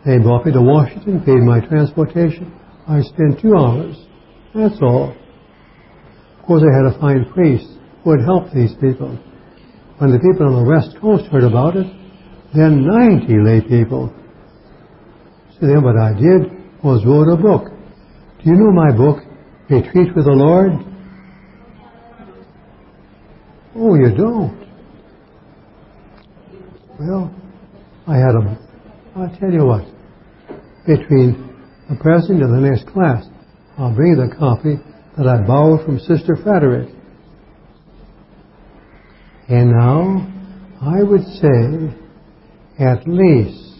They brought me to Washington, paid my transportation. I spent 2 hours. That's all. Of course, I had to find priests who would help these people. When the people on the West Coast heard about it, then 90 lay people. So then what I did was wrote a book. Do you know my book, Retreat with the Lord? Oh, you don't? Well, I'll tell you what. Between the present and the next class, I'll bring you the copy that I borrowed from Sister Frederick. And now, I would say at least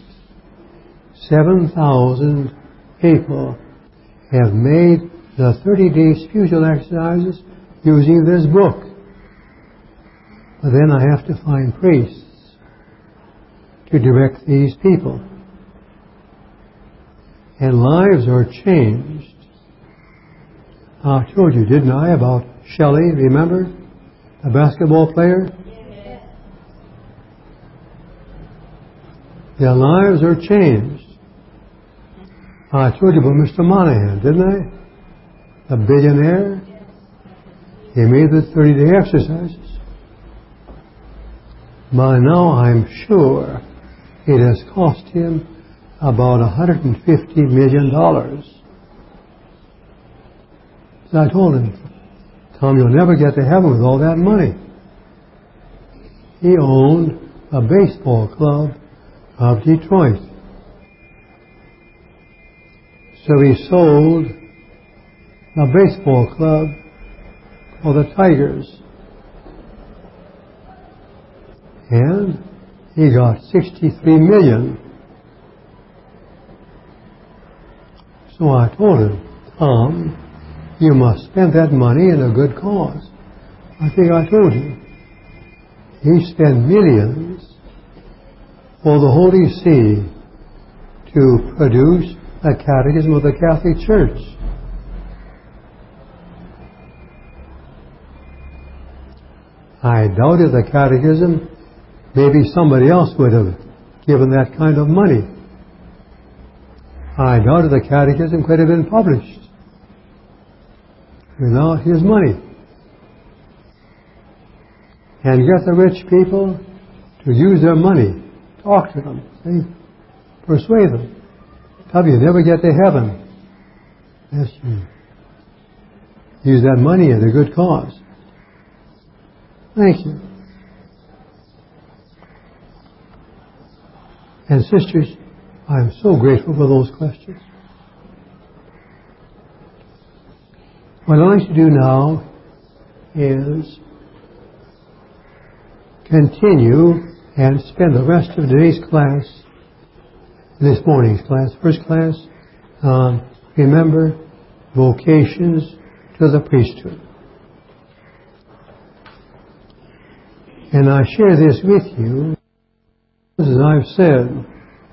7,000 people have made the 30-day spiritual exercises using this book. But then I have to find priests to direct these people. And lives are changed. I told you, didn't I, about Shelley, remember? The basketball player? Yes. Their lives are changed. I told you about Mr. Monahan, didn't I? The billionaire. He made the 30-day exercises. By now I'm sure it has cost him about $150 million. So I told him, Tom, you'll never get to heaven with all that money. He owned a baseball club of Detroit. So he sold a baseball club called the Tigers. And he got $63 million. So I told him, Tom, you must spend that money in a good cause. I think I told you. He spent millions for the Holy See to produce a catechism of the Catholic Church. I doubt if the catechism, maybe somebody else would have given that kind of money. I doubt if the catechism could have been published without his money. And get the rich people to use their money. Talk to them. See? Persuade them. Tell them you never get to heaven unless you use that money in a good cause. Thank you. And sisters, I am so grateful for those questions. What I'd like to do now is continue and spend the rest of today's class, this morning's class, first class, remember, vocations to the priesthood. And I share this with you, as I've said,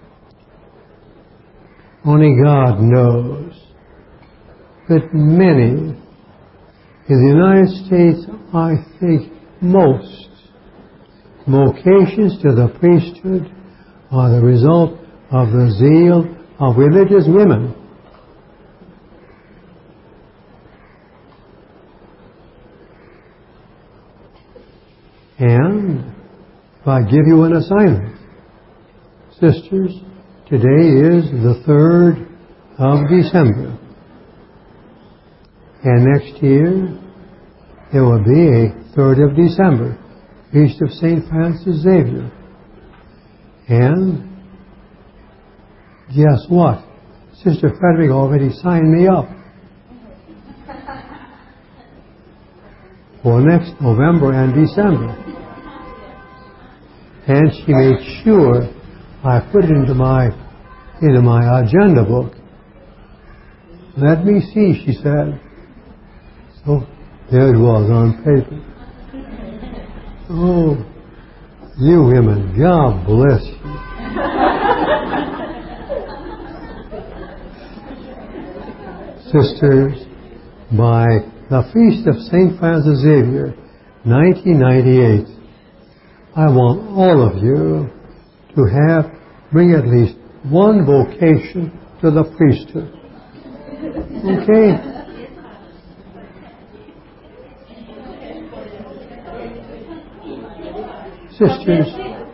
only God knows that many in the United States, I think most vocations to the priesthood are the result of the zeal of religious women. And if I give you an assignment, sisters, today is the 3rd of December. And next year, there will be a 3rd of December, Feast of St. Francis Xavier. And guess what? Sister Frederick already signed me up for next November and December. And she made sure I put it into my agenda book. Let me see, she said. So there it was on paper. Oh, you women, God bless you. Sisters, by the Feast of St. Francis Xavier, 1998, I want all of you to bring at least one vocation to the priesthood. Okay? Sisters,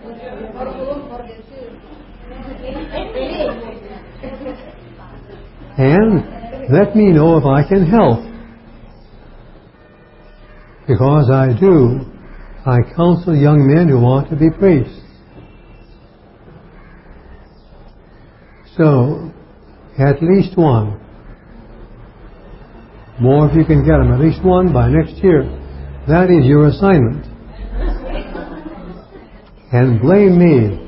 and let me know if I can help. Because I do. I counsel young men who want to be priests. So, at least one. More if you can get them. At least one by next year. That is your assignment. And blame me.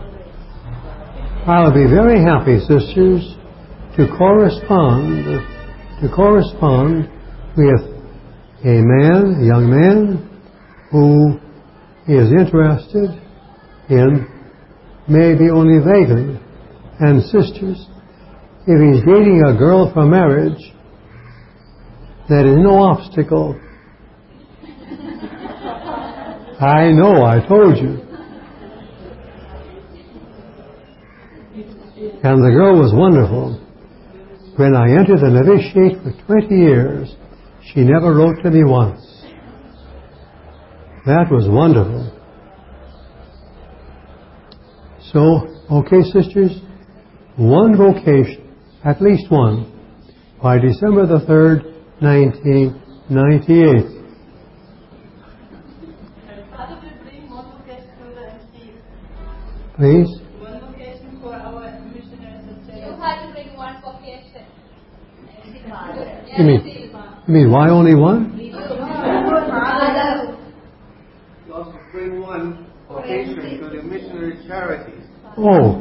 I'll be very happy, sisters, to correspond with a young man, who is interested in, maybe only vaguely, and sisters, if he's dating a girl for marriage, that is no obstacle. I know, I told you. And the girl was wonderful. When I entered the novitiate for 20 years, she never wrote to me once. That was wonderful. So, okay, sisters, one vocation, at least one, by December the 3rd, 1998. Please? One vocation for our missionaries. You have to bring one vocation. You mean why only one? You also bring one vocation to the missionary charities. Oh.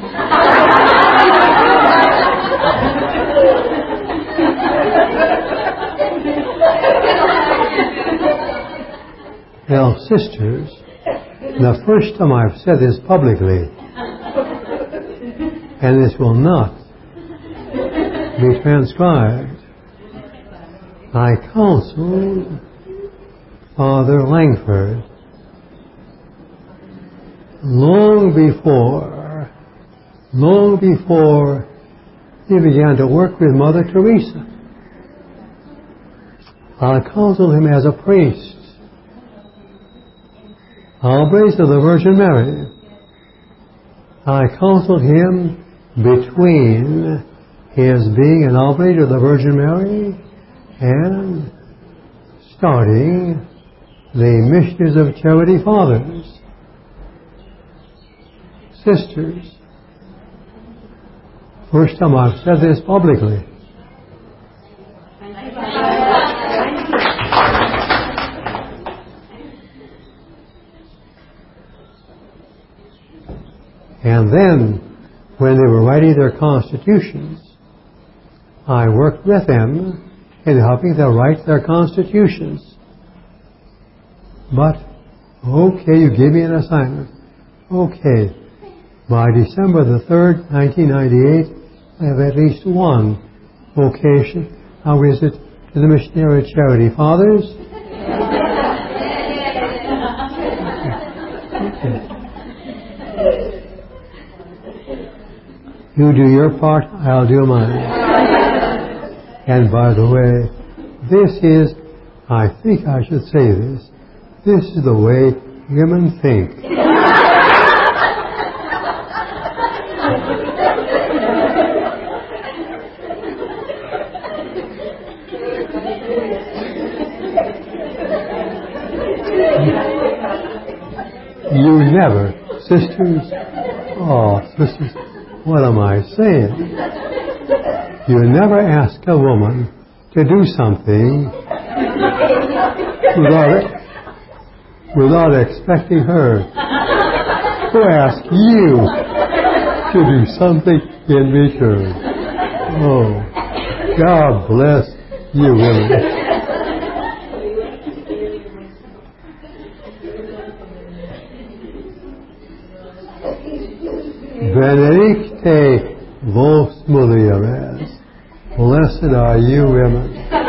Now, sisters, the first time I've said this publicly, and this will not be transcribed, I counseled Father Langford long before he began to work with Mother Teresa. I counseled him as a priest. All praise to the Virgin Mary. I counseled him between his being an oblate of the Virgin Mary and starting the Missionaries of Charity Fathers. Sisters, first time I've said this publicly. And then, when they were writing their constitutions, I worked with them in helping them write their constitutions. But, okay, you gave me an assignment. Okay, by December the 3rd, 1998, I have at least one vocation. How is it to the Missionary Charity Fathers? You do your part, I'll do mine. And by the way, this is, I think I should say this is the way women think. You never, sisters, what am I saying? You never ask a woman to do something without expecting her to ask you to do something in return. Oh, God bless you women. Benedicte vos mulieres. Blessed are you women.